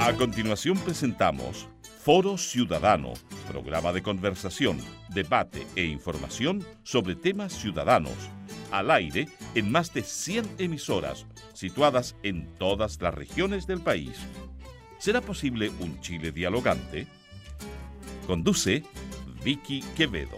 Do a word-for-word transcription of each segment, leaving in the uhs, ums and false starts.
A continuación presentamos Foro Ciudadano, programa de conversación, debate e información sobre temas ciudadanos, al aire en más de cien emisoras situadas en todas las regiones del país. ¿Será posible un Chile dialogante? Conduce Vicky Quevedo.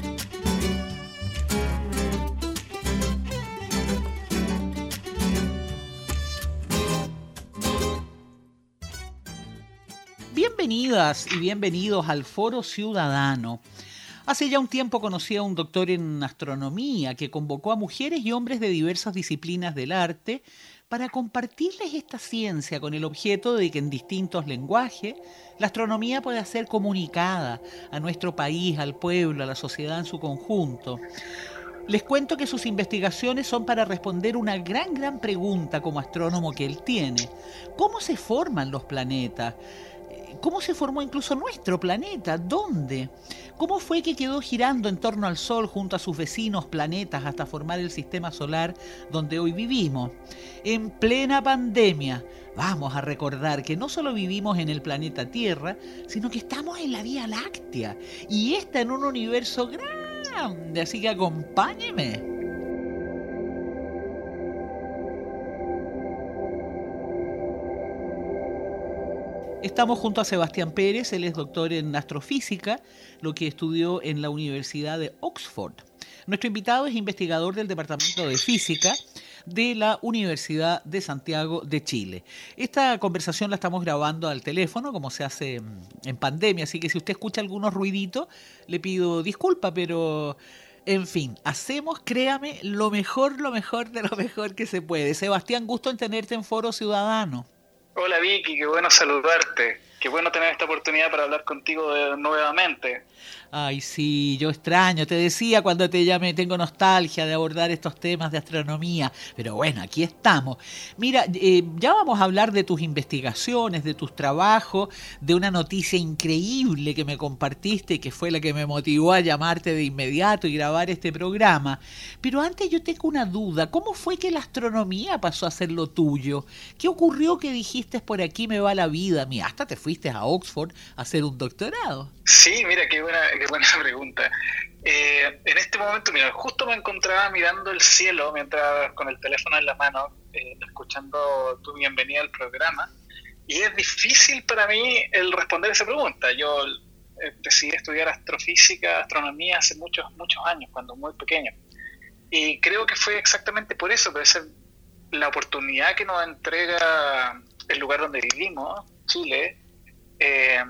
Bienvenidas y bienvenidos al Foro Ciudadano. Hace ya un tiempo conocí a un doctor en astronomía que convocó a mujeres y hombres de diversas disciplinas del arte para compartirles esta ciencia con el objeto de que en distintos lenguajes la astronomía pueda ser comunicada a nuestro país, al pueblo, a la sociedad en su conjunto. Les cuento que sus investigaciones son para responder una gran, gran pregunta como astrónomo que él tiene. ¿Cómo se forman los planetas? ¿Cómo se formó incluso nuestro planeta? ¿Dónde? ¿Cómo fue que quedó girando en torno al Sol junto a sus vecinos planetas hasta formar el sistema solar donde hoy vivimos? En plena pandemia, vamos a recordar que no solo vivimos en el planeta Tierra, sino que estamos en la Vía Láctea y esta en un universo grande, así que acompáñeme. Estamos junto a Sebastián Pérez, él es doctor en astrofísica, lo que estudió en la Universidad de Oxford. Nuestro invitado es investigador del Departamento de Física de la Universidad de Santiago de Chile. Esta conversación la estamos grabando al teléfono, como se hace en pandemia, así que si usted escucha algunos ruiditos, le pido disculpa, pero en fin, hacemos, créame, lo mejor, lo mejor de lo mejor que se puede. Sebastián, gusto en tenerte en Foro Ciudadano. Hola Vicky, qué bueno saludarte, qué bueno tener esta oportunidad para hablar contigo de, nuevamente. Ay, sí, yo extraño, te decía cuando te llamé, tengo nostalgia de abordar estos temas de astronomía, pero bueno, aquí estamos. Mira, eh, ya vamos a hablar de tus investigaciones, de tus trabajos, de una noticia increíble que me compartiste, que fue la que me motivó a llamarte de inmediato y grabar este programa. Pero antes yo tengo una duda, ¿cómo fue que la astronomía pasó a ser lo tuyo? ¿Qué ocurrió que dijiste por aquí me va la vida? Mira, hasta te fuiste a Oxford a hacer un doctorado. Sí, mira, qué buena, qué buena pregunta. Eh, en este momento, mira, justo me encontraba mirando el cielo mientras con el teléfono en la mano, eh, escuchando tu bienvenida al programa, y es difícil para mí el responder esa pregunta. Yo eh, decidí estudiar astrofísica, astronomía hace muchos, muchos años, cuando muy pequeño, y creo que fue exactamente por eso, por ser la oportunidad que nos entrega el lugar donde vivimos, Chile, eh,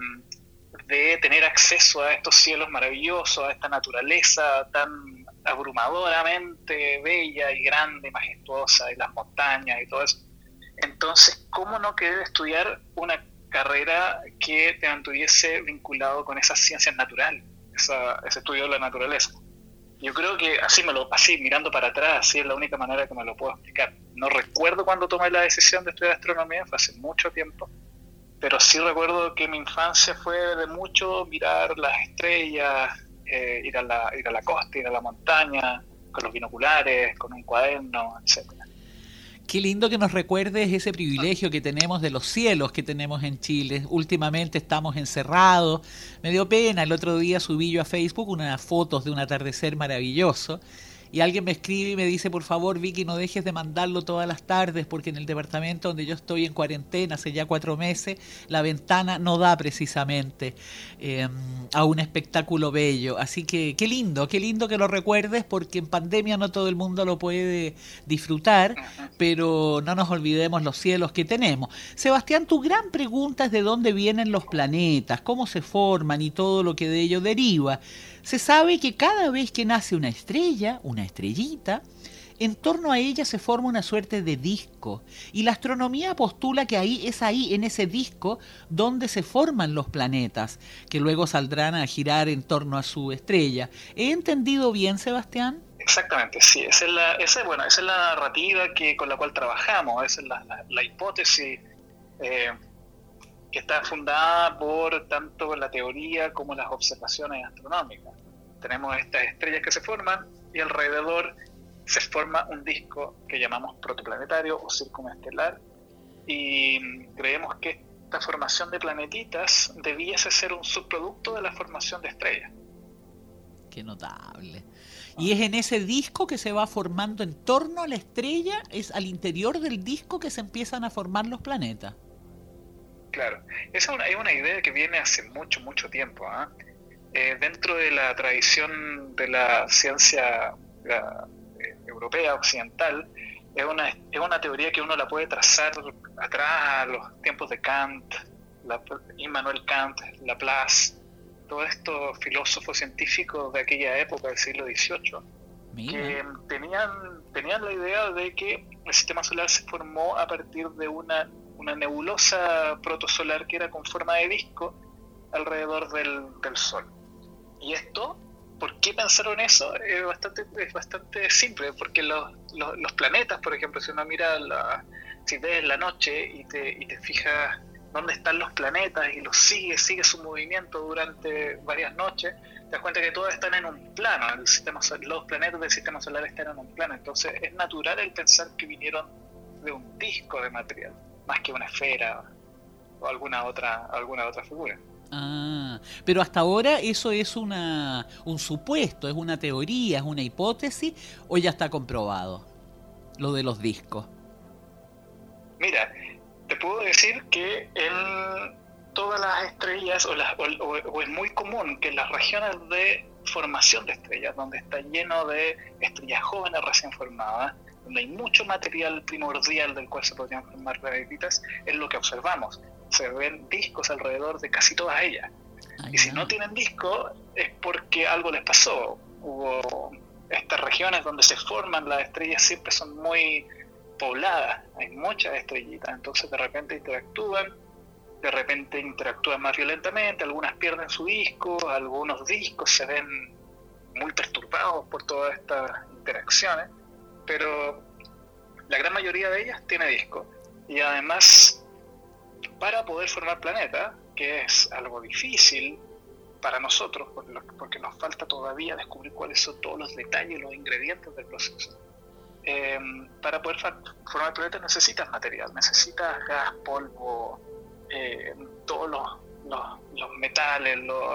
de tener acceso a estos cielos maravillosos, a esta naturaleza tan abrumadoramente bella y grande, majestuosa, y las montañas y todo eso. Entonces, ¿cómo no querer estudiar una carrera que te mantuviese vinculado con esas ciencias naturales, esa, ese estudio de la naturaleza? Yo creo que así, me lo, así mirando para atrás, así es la única manera que me lo puedo explicar. No recuerdo cuando tomé la decisión de estudiar astronomía, fue hace mucho tiempo, pero sí recuerdo que mi infancia fue de mucho mirar las estrellas, eh, ir a la, ir a la costa, ir a la montaña, con los binoculares, con un cuaderno, etcétera. Qué lindo que nos recuerdes ese privilegio que tenemos de los cielos que tenemos en Chile. Últimamente estamos encerrados. Me dio pena, el otro día subí yo a Facebook unas fotos de un atardecer maravilloso. Y alguien me escribe y me dice, por favor, Vicky, no dejes de mandarlo todas las tardes, porque en el departamento donde yo estoy en cuarentena hace ya cuatro meses, la ventana no da precisamente eh, a un espectáculo bello. Así que qué lindo, qué lindo que lo recuerdes, porque en pandemia no todo el mundo lo puede disfrutar, pero no nos olvidemos los cielos que tenemos. Sebastián, tu gran pregunta es de dónde vienen los planetas, cómo se forman y todo lo que de ello deriva. Se sabe que cada vez que nace una estrella, una estrellita, en torno a ella se forma una suerte de disco. Y la astronomía postula que ahí es ahí, en ese disco, donde se forman los planetas, que luego saldrán a girar en torno a su estrella. ¿He entendido bien, Sebastián? Exactamente, sí. Esa es la, esa, bueno, esa es la narrativa que, con la cual trabajamos, esa es la, la, la hipótesis eh, que está fundada por tanto la teoría como las observaciones astronómicas. Tenemos estas estrellas que se forman y alrededor se forma un disco que llamamos protoplanetario o circunestelar, y creemos que esta formación de planetitas debiese ser un subproducto de la formación de estrellas. Qué notable. Y es en ese disco que se va formando en torno a la estrella, es al interior del disco que se empiezan a formar los planetas. Claro, esa es una, es una idea que viene hace mucho, mucho tiempo, ¿eh? Eh, dentro de la tradición de la ciencia la, eh, europea, occidental, es una, es una teoría que uno la puede trazar atrás a los tiempos de Kant, la, Immanuel Kant, Laplace, todos estos filósofos científicos de aquella época del siglo dieciocho, Mira. que tenían, tenían la idea de que el sistema solar se formó a partir de una, una nebulosa protosolar que era con forma de disco alrededor del, del Sol. Y esto, ¿por qué pensaron eso? Es bastante, es bastante simple, porque los, los, los planetas, por ejemplo, si uno mira, la, si ves la noche y te, y te fijas dónde están los planetas y los sigue, sigue su movimiento durante varias noches, te das cuenta que todos están en un plano, el sistema, los planetas del sistema solar están en un plano, entonces es natural el pensar que vinieron de un disco de material, más que una esfera o alguna otra, alguna otra figura. Ah, pero hasta ahora eso es una un supuesto, es una teoría, es una hipótesis, ¿o ya está comprobado lo de los discos? Mira, te puedo decir que en todas las estrellas, o, las, o, o, o es muy común que en las regiones de formación de estrellas, donde está lleno de estrellas jóvenes recién formadas, donde hay mucho material primordial del cual se podrían formar planetitas, es lo que observamos. Se ven discos alrededor de casi todas ellas. Ah, y si no tienen disco es porque algo les pasó. Hubo estas regiones donde se forman las estrellas siempre son muy pobladas, hay muchas estrellitas, entonces de repente interactúan, de repente interactúan más violentamente, algunas pierden su disco, algunos discos se ven muy perturbados por todas estas interacciones, pero la gran mayoría de ellas tiene disco. Y además, para poder formar planetas, que es algo difícil para nosotros, porque nos falta todavía descubrir cuáles son todos los detalles, los ingredientes del proceso. Eh, para poder formar planetas necesitas material, necesitas gas, polvo, eh, todos los, los, los metales, los,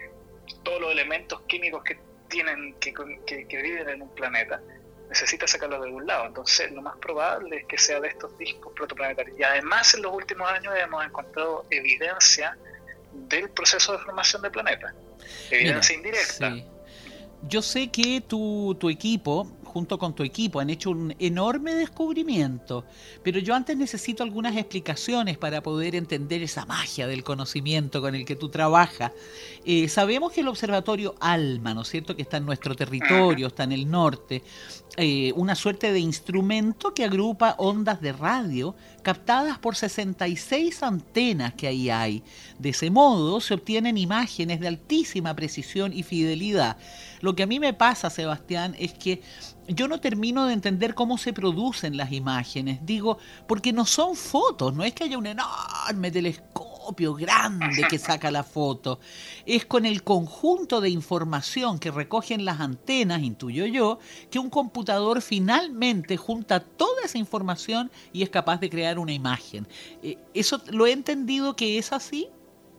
todos los elementos químicos que tienen que, que, que viven en un planeta. Necesita sacarlo de algún lado, entonces lo más probable es que sea de estos discos protoplanetarios. Y además en los últimos años hemos encontrado evidencia del proceso de formación de planetas, evidencia Mira, indirecta. Sí. Yo sé que tu, tu equipo, junto con tu equipo, han hecho un enorme descubrimiento, pero yo antes necesito algunas explicaciones para poder entender esa magia del conocimiento con el que tú trabajas. Eh, sabemos que el observatorio ALMA, ¿no es cierto?, que está en nuestro territorio, está en el norte, eh, una suerte de instrumento que agrupa ondas de radio captadas por sesenta y seis antenas que ahí hay. De ese modo se obtienen imágenes de altísima precisión y fidelidad. Lo que a mí me pasa, Sebastián, es que yo no termino de entender cómo se producen las imágenes. Digo, porque no son fotos, no es que haya un enorme telescopio grande que saca la foto. Es con el conjunto de información que recogen las antenas, intuyo yo, que un computador finalmente junta toda esa información y es capaz de crear una imagen. ¿Eso lo he entendido que es así?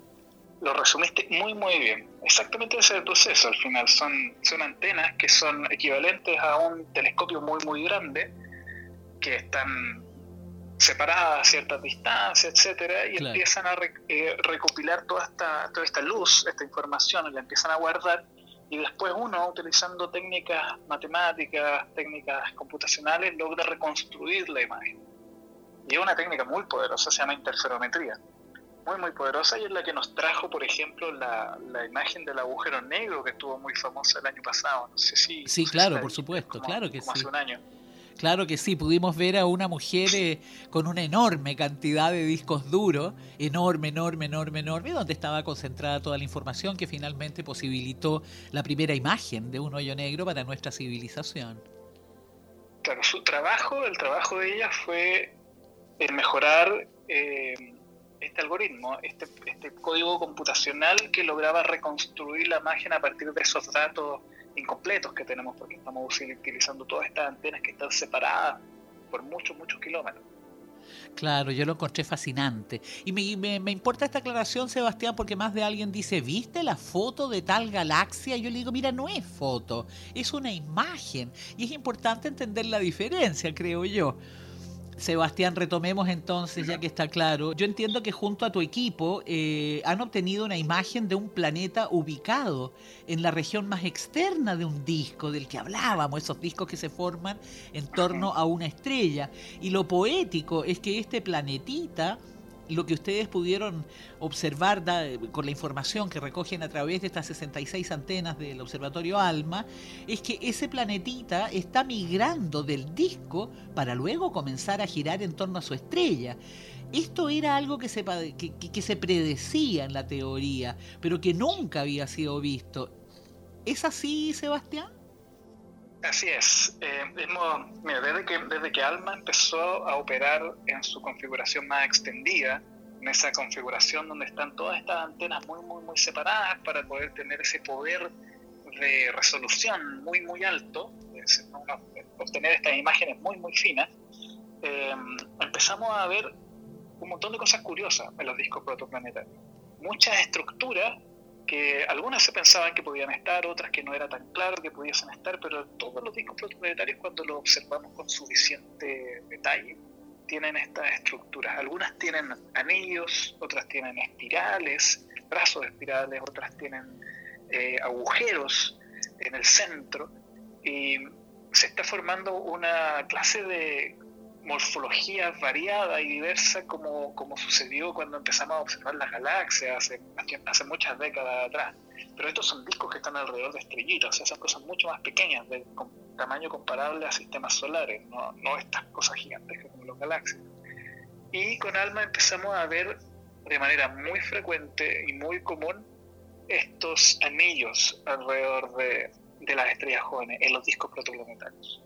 Lo resumiste muy muy bien. Exactamente ese es el proceso. Al final son, son antenas que son equivalentes a un telescopio muy muy grande, que están separadas a ciertas distancias, etcétera, y claro. empiezan a re, eh, recopilar toda esta, toda esta luz, esta información, y la empiezan a guardar, y después uno, utilizando técnicas matemáticas, técnicas computacionales, logra reconstruir la imagen. Y es una técnica muy poderosa, se llama interferometría. Muy muy poderosa, y es la que nos trajo, por ejemplo, la, la imagen del agujero negro que estuvo muy famosa el año pasado. No sé si sí, no claro, sé si por supuesto, como, claro que como sí. Hace un año. Claro que sí, pudimos ver a una mujer eh, con una enorme cantidad de discos duros, enorme, enorme, enorme, enorme, donde estaba concentrada toda la información que finalmente posibilitó la primera imagen de un hoyo negro para nuestra civilización. Claro, su trabajo, el trabajo de ella fue el mejorar eh, este algoritmo, este, este código computacional que lograba reconstruir la imagen a partir de esos datos incompletos que tenemos, porque estamos utilizando todas estas antenas que están separadas por muchos, muchos kilómetros. Claro, yo lo encontré fascinante. Y me, me, me importa esta aclaración, Sebastián, porque más de alguien dice, ¿viste la foto de tal galaxia? Y yo le digo, mira, no es foto, es una imagen. Y es importante entender la diferencia, creo yo. Sebastián, retomemos entonces, ya que está claro. Yo entiendo que junto a tu equipo eh, han obtenido una imagen de un planeta ubicado en la región más externa de un disco del que hablábamos, esos discos que se forman en torno a una estrella. Y lo poético es que este planetita, lo que ustedes pudieron observar da, con la información que recogen a través de estas sesenta y seis antenas del Observatorio ALMA, es que ese planetita está migrando del disco para luego comenzar a girar en torno a su estrella. Esto era algo que se, que, que se predecía en la teoría, pero que nunca había sido visto. ¿Es así, Sebastián? Así es. Eh, hemos, mira, desde que, desde que ALMA empezó a operar en su configuración más extendida, en esa configuración donde están todas estas antenas muy, muy, muy separadas para poder tener ese poder de resolución muy, muy alto, es, no, no, obtener estas imágenes muy, muy finas, eh, empezamos a ver un montón de cosas curiosas en los discos protoplanetarios. Muchas estructuras que algunas se pensaban que podían estar, otras que no era tan claro que pudiesen estar, pero todos los discos protoplanetarios, cuando los observamos con suficiente detalle, tienen estas estructuras. Algunas tienen anillos, otras tienen espirales, brazos espirales, otras tienen eh, agujeros en el centro, y se está formando una clase de morfología variada y diversa como, como sucedió cuando empezamos a observar las galaxias hace, hace muchas décadas atrás. Pero estos son discos que están alrededor de estrellitas, o sea, son cosas mucho más pequeñas, de con tamaño comparable a sistemas solares, no, no estas cosas gigantescas como las galaxias. Y con ALMA empezamos a ver de manera muy frecuente y muy común estos anillos alrededor de, de las estrellas jóvenes en los discos protoplanetarios.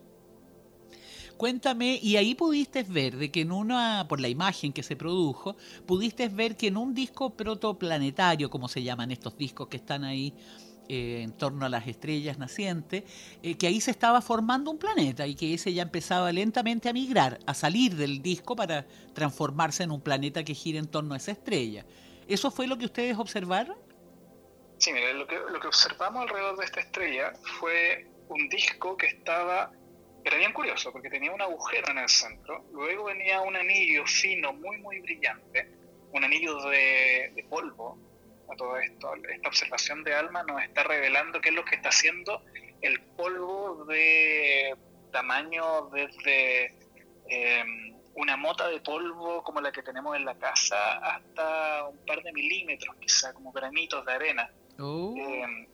Cuéntame, y ahí pudiste ver de que en una, por la imagen que se produjo, pudiste ver que en un disco protoplanetario, como se llaman estos discos que están ahí eh, en torno a las estrellas nacientes, eh, que ahí se estaba formando un planeta y que ese ya empezaba lentamente a migrar, a salir del disco para transformarse en un planeta que gira en torno a esa estrella. ¿Eso fue lo que ustedes observaron? Sí, mira, lo que, lo que observamos alrededor de esta estrella fue un disco que estaba... Era bien curioso porque tenía un agujero en el centro, luego venía un anillo fino, muy muy brillante, un anillo de, de polvo. A todo esto, esta observación de ALMA nos está revelando qué es lo que está haciendo el polvo de tamaño desde eh, una mota de polvo como la que tenemos en la casa hasta un par de milímetros, quizá como granitos de arena. Oh. Eh,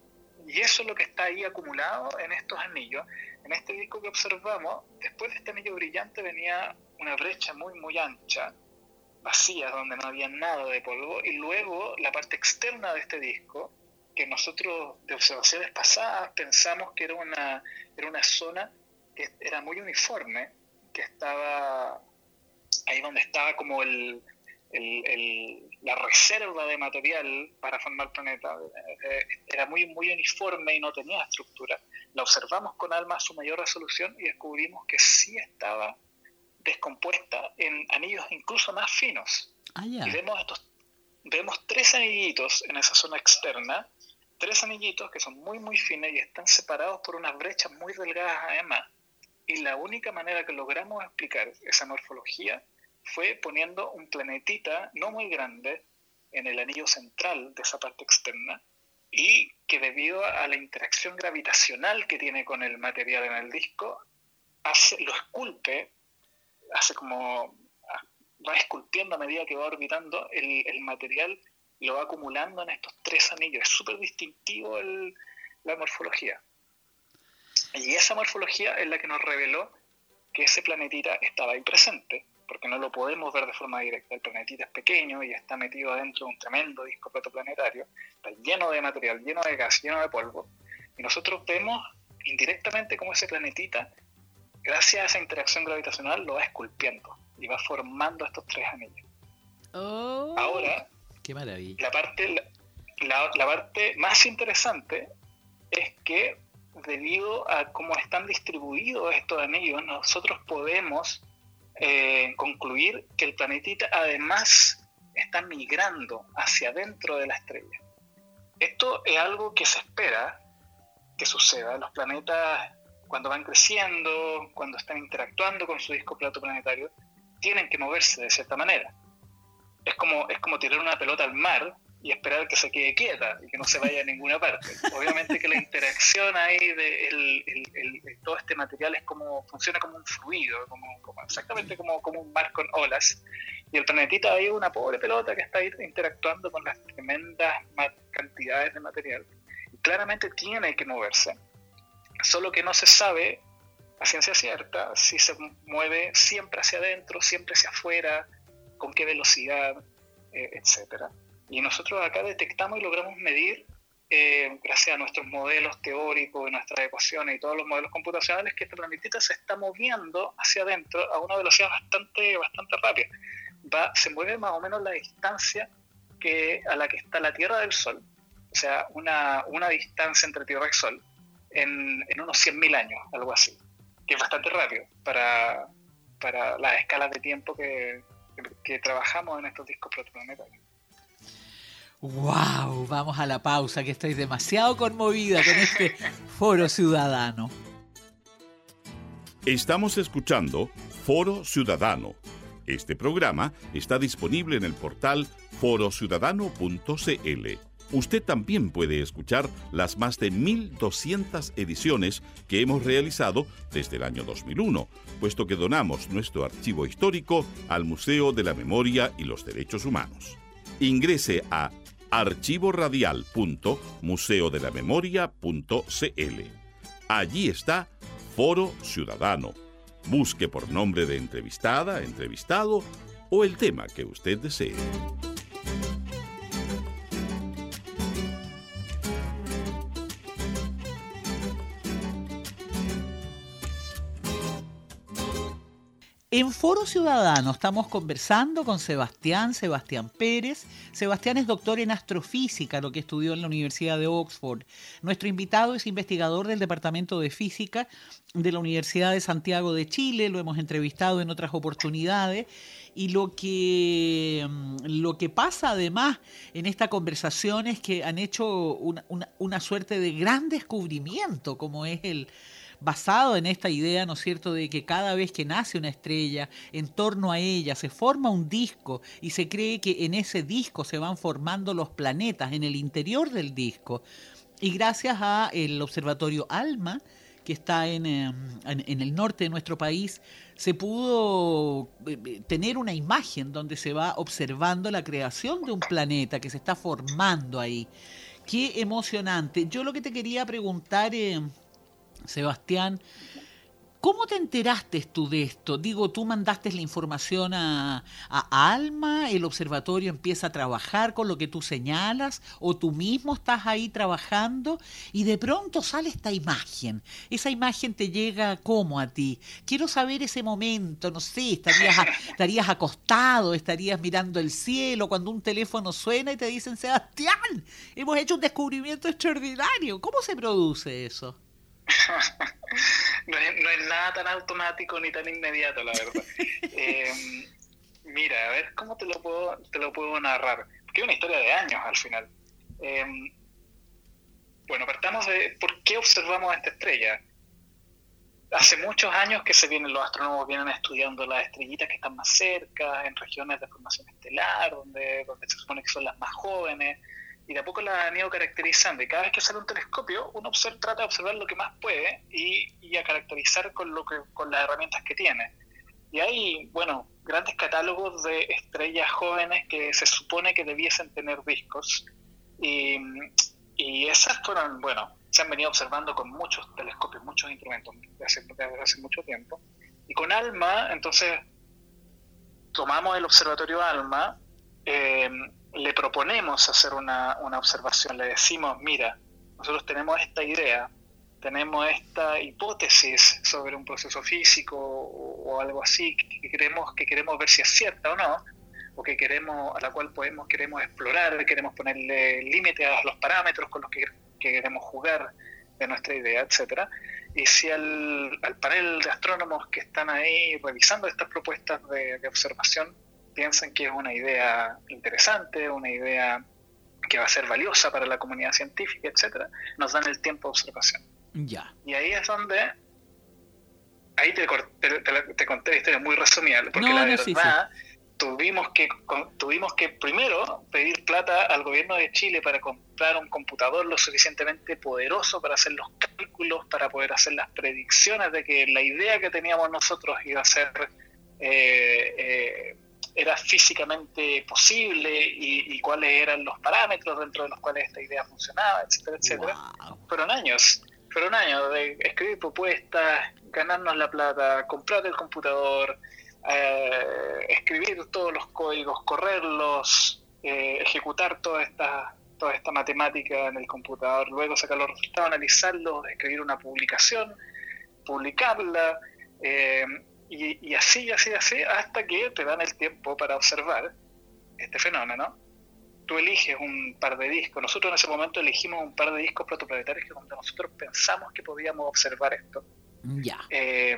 y eso es lo que está ahí acumulado en estos anillos. En este disco que observamos, después de este anillo brillante venía una brecha muy muy ancha, vacía, donde no había nada de polvo, y luego la parte externa de este disco, que nosotros de observaciones pasadas pensamos que era una, era una zona que era muy uniforme, que estaba ahí donde estaba como el, el, el, la reserva de material para formar el planeta, eh, era muy, muy uniforme y no tenía estructura. La observamos con ALMA a su mayor resolución y descubrimos que sí estaba descompuesta en anillos incluso más finos. Ah, yeah. Y vemos, estos, vemos tres anillitos en esa zona externa, tres anillitos que son muy muy finos y están separados por unas brechas muy delgadas además. Y la única manera que logramos explicar esa morfología fue poniendo un planetita no muy grande en el anillo central de esa parte externa, y que debido a la interacción gravitacional que tiene con el material en el disco, hace, lo esculpe, hace como, va esculpiendo a medida que va orbitando el, el material, lo va acumulando en estos tres anillos. Es súper distintivo el, la morfología. Y esa morfología es la que nos reveló que ese planetita estaba ahí presente, porque no lo podemos ver de forma directa. El planetita es pequeño y está metido dentro de un tremendo disco protoplanetario, está lleno de material, lleno de gas, lleno de polvo, y nosotros vemos indirectamente cómo ese planetita, gracias a esa interacción gravitacional, lo va esculpiendo y va formando estos tres anillos. Oh, ahora, qué maravilla. La parte, la, la parte más interesante es que debido a cómo están distribuidos estos anillos, nosotros podemos eh, concluir que el planetita además está migrando hacia adentro de la estrella. Esto es algo que se espera que suceda. Los planetas, cuando van creciendo, cuando están interactuando con su disco protoplanetario, tienen que moverse de cierta manera. Es como, es como tirar una pelota al mar y esperar que se quede quieta y que no se vaya a ninguna parte. Obviamente que la interacción ahí de el, el, el, el, todo este material es como, funciona como un fluido, como, como, exactamente como, como un mar con olas, y el planetita ahí es una pobre pelota que está ahí interactuando con las tremendas cantidades de material. Y claramente tiene que moverse, solo que no se sabe a ciencia cierta si se mueve siempre hacia adentro, siempre hacia afuera, con qué velocidad, eh, etcétera. Y nosotros acá detectamos y logramos medir, eh, gracias a nuestros modelos teóricos, nuestras ecuaciones y todos los modelos computacionales, que este planetita se está moviendo hacia adentro a una velocidad bastante, bastante rápida. Va, se mueve más o menos la distancia que, a la que está la Tierra del Sol, o sea, una, una distancia entre Tierra y Sol, en, en unos cien mil años, algo así, que es bastante rápido para, para las escalas de tiempo que, que, que trabajamos en estos discos protoplanetarios. ¡Wow! Vamos a la pausa, que estoy demasiado conmovida con este Foro Ciudadano. Estamos escuchando Foro Ciudadano. Este programa está disponible en el portal foro ciudadano punto c l. Usted también puede escuchar las más de mil doscientas ediciones que hemos realizado desde el año dos mil uno, puesto que donamos nuestro archivo histórico al Museo de la Memoria y los Derechos Humanos. Ingrese a archivo radial punto museo de la memoria punto c l. Allí está Foro Ciudadano. Busque por nombre de entrevistada, entrevistado o el tema que usted desee. En Foro Ciudadano estamos conversando con Sebastián, Sebastián Pérez. Sebastián es doctor en astrofísica, lo que estudió en la Universidad de Oxford. Nuestro invitado es investigador del Departamento de Física de la Universidad de Santiago de Chile. Lo hemos entrevistado en otras oportunidades. Y lo que, lo que pasa además en esta conversación es que han hecho una, una, una suerte de gran descubrimiento, como es el... basado en esta idea, ¿no es cierto?, de que cada vez que nace una estrella, en torno a ella se forma un disco y se cree que en ese disco se van formando los planetas, en el interior del disco. Y gracias al observatorio ALMA, que está en, en, en el norte de nuestro país, se pudo tener una imagen donde se va observando la creación de un planeta que se está formando ahí. ¡Qué emocionante! Yo lo que te quería preguntar... Eh, Sebastián, ¿cómo te enteraste tú de esto? Digo, tú mandaste la información a, a ALMA, el observatorio empieza a trabajar con lo que tú señalas, o tú mismo estás ahí trabajando y de pronto sale esta imagen. Esa imagen te llega ¿cómo a ti? Quiero saber ese momento, no sé, estarías, a, estarías acostado, estarías mirando el cielo cuando un teléfono suena y te dicen, Sebastián, hemos hecho un descubrimiento extraordinario. ¿Cómo se produce eso? No es, no es nada tan automático ni tan inmediato, la verdad. eh, mira, a ver cómo te lo puedo te lo puedo narrar, porque es una historia de años al final. Eh, bueno, partamos de por qué observamos esta estrella. Hace muchos años que se vienen los astrónomos vienen estudiando las estrellitas que están más cerca, en regiones de formación estelar, donde, donde se supone que son las más jóvenes. Y de a poco la han ido caracterizando. Y cada vez que sale un telescopio, uno observa, trata de observar lo que más puede y, y a caracterizar con, lo que, con las herramientas que tiene. Y hay, bueno, grandes catálogos de estrellas jóvenes que se supone que debiesen tener discos. Y, y esas fueron, bueno, se han venido observando con muchos telescopios, muchos instrumentos desde hace, desde hace mucho tiempo. Y con ALMA, entonces, tomamos el observatorio ALMA, eh, le proponemos hacer una, una observación, le decimos, mira, nosotros tenemos esta idea, tenemos esta hipótesis sobre un proceso físico o, o algo así que queremos, que queremos ver si es cierta o no, o que queremos, a la cual podemos, queremos explorar, queremos ponerle límite a los parámetros con los que, que queremos jugar de nuestra idea, etcétera. Y si al, al panel de astrónomos que están ahí revisando estas propuestas de, de observación piensan que es una idea interesante, una idea que va a ser valiosa para la comunidad científica, etcétera, nos dan el tiempo de observación. Ya. Y ahí es donde, ahí te, te, te, te conté la historia muy resumida, porque no, la no, verdad sí, sí. Tuvimos, que, tuvimos que primero pedir plata al gobierno de Chile para comprar un computador lo suficientemente poderoso para hacer los cálculos, para poder hacer las predicciones de que la idea que teníamos nosotros iba a ser... Eh, eh, era físicamente posible y, y cuáles eran los parámetros dentro de los cuales esta idea funcionaba, etcétera, etcétera. Wow. Fueron años, fueron años de escribir propuestas, ganarnos la plata, comprar el computador, eh, escribir todos los códigos, correrlos, eh, ejecutar toda esta, toda esta matemática en el computador, luego sacar los resultados, analizarlos, escribir una publicación, publicarla, eh, Y, y así, así, así, hasta que te dan el tiempo para observar este fenómeno. Tú eliges un par de discos. Nosotros en ese momento elegimos un par de discos protoplanetarios que donde nosotros pensamos que podíamos observar esto. Ya. Eh,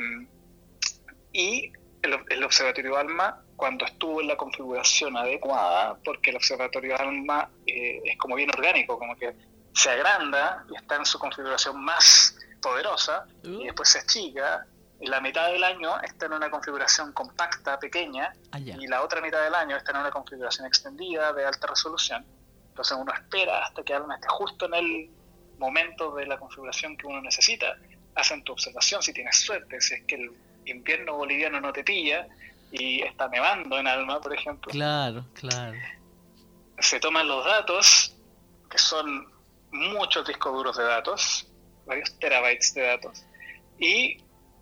y el, el Observatorio ALMA, cuando estuvo en la configuración adecuada, porque el Observatorio ALMA eh, es como bien orgánico, como que se agranda y está en su configuración más poderosa, uh. y después se achica. La mitad del año está en una configuración compacta, pequeña, ah, yeah. y la otra mitad del año está en una configuración extendida de alta resolución. Entonces uno espera hasta que ALMA esté justo en el momento de la configuración que uno necesita. Hacen tu observación si tienes suerte, si es que el invierno boliviano no te pilla y está nevando en ALMA, por ejemplo. Claro, claro. Se toman los datos, que son muchos discos duros de datos, varios terabytes de datos, y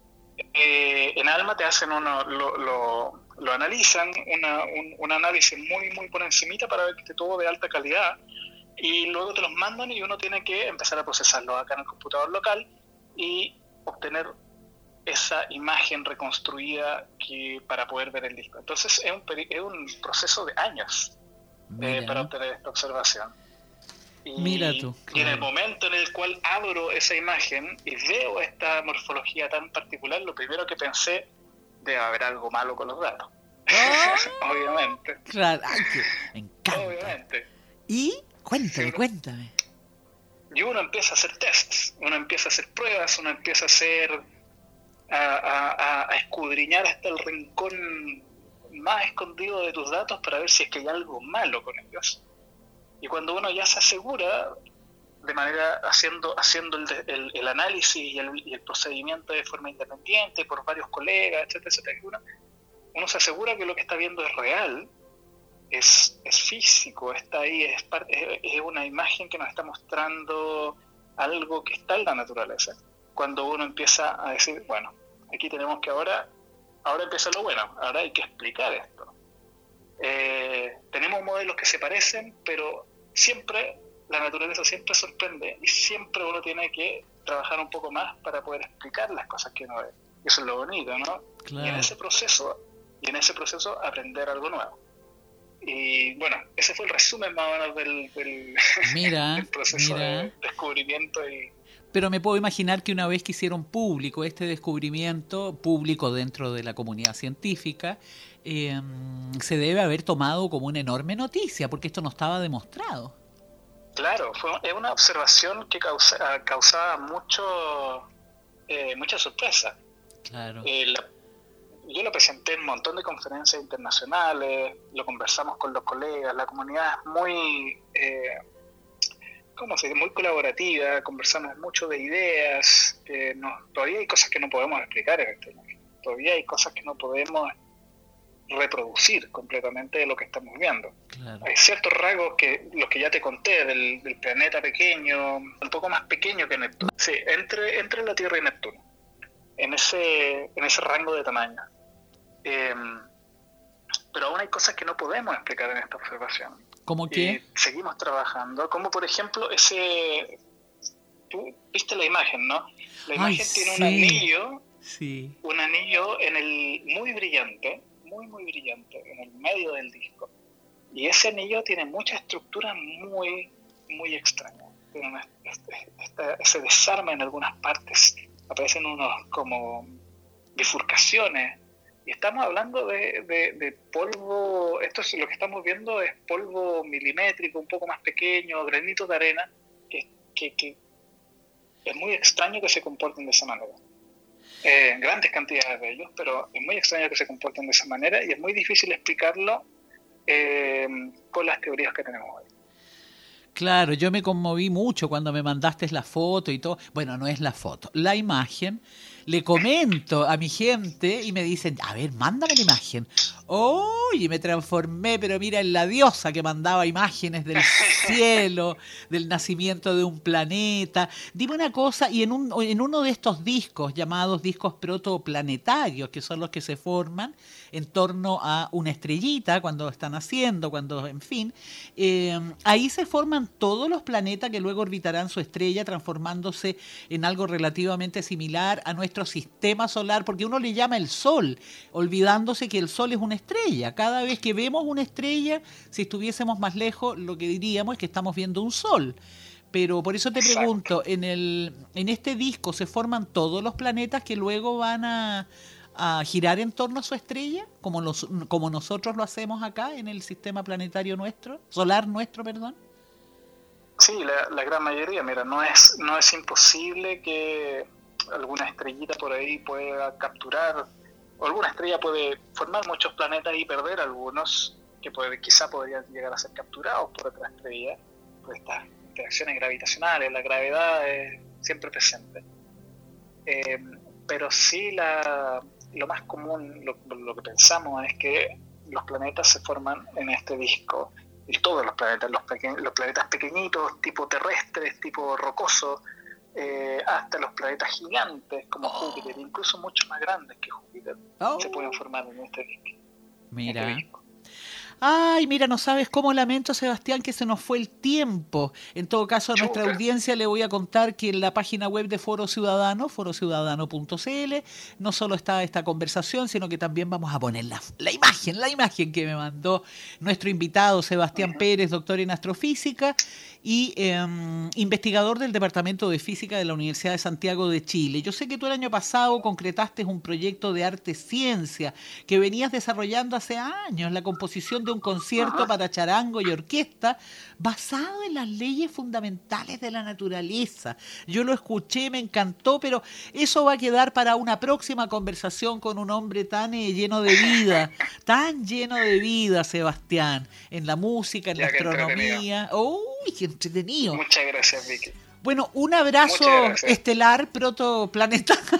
Eh, en ALMA te hacen uno, lo, lo, lo analizan, una, un, un análisis muy muy por encimita para ver que esté todo de alta calidad, y luego te los mandan y uno tiene que empezar a procesarlo acá en el computador local y obtener esa imagen reconstruida que, para poder ver el disco. Entonces es un, es un proceso de años eh, para obtener esta observación. Y, Mira tú, claro. y en el momento en el cual abro esa imagen y veo esta morfología tan particular, lo primero que pensé, debe haber algo malo con los datos. Oh, obviamente. Claro, ay, me encanta. Obviamente. Y cuéntame, sí, cuéntame. Y uno empieza a hacer tests, uno empieza a hacer pruebas, uno empieza a hacer, a, a, a escudriñar hasta el rincón más escondido de tus datos para ver si es que hay algo malo con ellos. Y cuando uno ya se asegura, de manera haciendo haciendo el, el, el análisis y el, y el procedimiento de forma independiente por varios colegas, etcétera, etcétera, uno, uno se asegura que lo que está viendo es real, es, es físico, está ahí, es, es, es una imagen que nos está mostrando algo que está en la naturaleza. Cuando uno empieza a decir, bueno, aquí tenemos que ahora, ahora empieza lo bueno, ahora hay que explicar esto. Eh, tenemos modelos que se parecen, pero siempre, la naturaleza siempre sorprende y siempre uno tiene que trabajar un poco más para poder explicar las cosas que uno ve. Eso es lo bonito, ¿no? Claro. Y en ese proceso, y en ese proceso aprender algo nuevo. Y bueno, ese fue el resumen más o menos del, del, mira, del proceso mira. de descubrimiento. Y... Pero me puedo imaginar que una vez que hicieron público este descubrimiento, público dentro de la comunidad científica, eh, se debe haber tomado como una enorme noticia, porque esto no estaba demostrado. Claro, fue es una observación que causa, causaba mucho, eh, mucha sorpresa. Claro. Eh, la, yo lo presenté en un montón de conferencias internacionales, lo conversamos con los colegas, la comunidad es muy... Eh, ¿cómo se dice? Muy colaborativa, conversamos mucho de ideas, eh, no, todavía hay cosas que no podemos explicar en este momento, todavía hay cosas que no podemos reproducir completamente de lo que estamos viendo. Claro. Hay ciertos rasgos que, los que ya te conté, del, del planeta pequeño, un poco más pequeño que Neptuno, sí, entre, entre la Tierra y Neptuno, en ese, en ese rango de tamaño. Eh, pero aún hay cosas que no podemos explicar en esta observación. ¿Cómo qué? Y seguimos trabajando, como por ejemplo ese... Tú viste la imagen, ¿no? La imagen Ay, tiene sí. un anillo, sí. un anillo en el muy brillante, muy muy brillante, en el medio del disco. Y ese anillo tiene muchas estructuras muy, muy extrañas. Tiene una esta, se desarma en algunas partes, aparecen unos como bifurcaciones, y estamos hablando de, de, de polvo, esto es lo que estamos viendo, es polvo milimétrico, un poco más pequeño, granitos de arena, que, que, que es muy extraño que se comporten de esa manera. Eh, grandes cantidades de ellos, pero es muy extraño que se comporten de esa manera, y es muy difícil explicarlo eh, con las teorías que tenemos hoy. Claro, yo me conmoví mucho cuando me mandaste la foto y todo. Bueno, no es la foto, la imagen. Le comento a mi gente y me dicen, a ver, mándame la imagen. ¡Uy! Y me transformé, pero mira, en la diosa que mandaba imágenes del cielo, del nacimiento de un planeta. Dime una cosa, y en, un, en uno de estos discos, llamados discos protoplanetarios, que son los que se forman en torno a una estrellita, cuando están haciendo, cuando, en fin, eh, ahí se forman todos los planetas que luego orbitarán su estrella, transformándose en algo relativamente similar a nuestro sistema solar, porque uno le llama el Sol, olvidándose que el Sol es una estrella. Cada vez que vemos una estrella, si estuviésemos más lejos, lo que diríamos es que estamos viendo un Sol. Pero por eso te pregunto, en el en este disco se forman todos los planetas que luego van a, a girar en torno a su estrella, como, los, como nosotros lo hacemos acá en el sistema planetario nuestro, solar nuestro, perdón. Sí, la, la gran mayoría. Mira, no es no es imposible que alguna estrellita por ahí pueda capturar, o alguna estrella puede formar muchos planetas y perder algunos que puede, quizá podrían llegar a ser capturados por otra estrella, por estas interacciones gravitacionales. La gravedad es siempre presente. Eh, pero sí, la, lo más común, lo, lo que pensamos es que los planetas se forman en este disco, y todos los planetas, los, peque- los planetas pequeñitos, tipo terrestres, tipo rocosos, Eh, hasta los planetas gigantes como oh. Júpiter, incluso mucho más grandes que Júpiter, oh. se pueden formar en este disco. Mira. En este disco. Ay, mira, no sabes cómo lamento, Sebastián, que se nos fue el tiempo. En todo caso, a nuestra Chuca. audiencia le voy a contar que en la página web de Foro Ciudadano, foro ciudadano punto c l, no solo está esta conversación, sino que también vamos a poner la, la imagen, la imagen que me mandó nuestro invitado, Sebastián uh-huh. Pérez, doctor en astrofísica y eh, investigador del Departamento de Física de la Universidad de Santiago de Chile. Yo sé que tú el año pasado concretaste un proyecto de arte-ciencia que venías desarrollando hace años, la composición de un concierto para charango y orquesta basado en las leyes fundamentales de la naturaleza. Yo lo escuché, me encantó, pero eso va a quedar para una próxima conversación con un hombre tan eh, lleno de vida, tan lleno de vida, Sebastián, en la música, en ya, la astronomía. ¡Uy, qué entretenido! Muchas gracias, Vicky. Bueno, un abrazo estelar protoplanetario.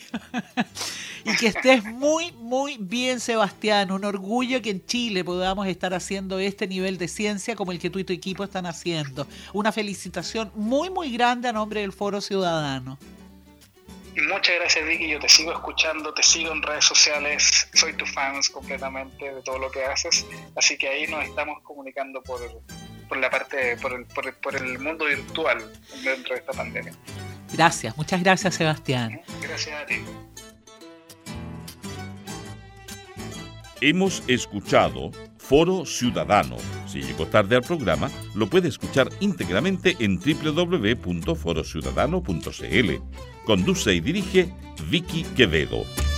Y que estés muy, muy bien, Sebastián. Un orgullo que en Chile podamos estar haciendo este nivel de ciencia como el que tú y tu equipo están haciendo. Una felicitación muy, muy grande a nombre del Foro Ciudadano. Muchas gracias, Vicky. Yo te sigo escuchando, te sigo en redes sociales. Soy tu fan completamente de todo lo que haces. Así que ahí nos estamos comunicando por, por la parte, por el, por, el, por el mundo virtual dentro de esta pandemia. Gracias, muchas gracias, Sebastián. Gracias a ti. Hemos escuchado Foro Ciudadano. Si llegó tarde al programa, lo puede escuchar íntegramente en doble u doble u doble u punto foro ciudadano punto c l. Conduce y dirige Vicky Quevedo.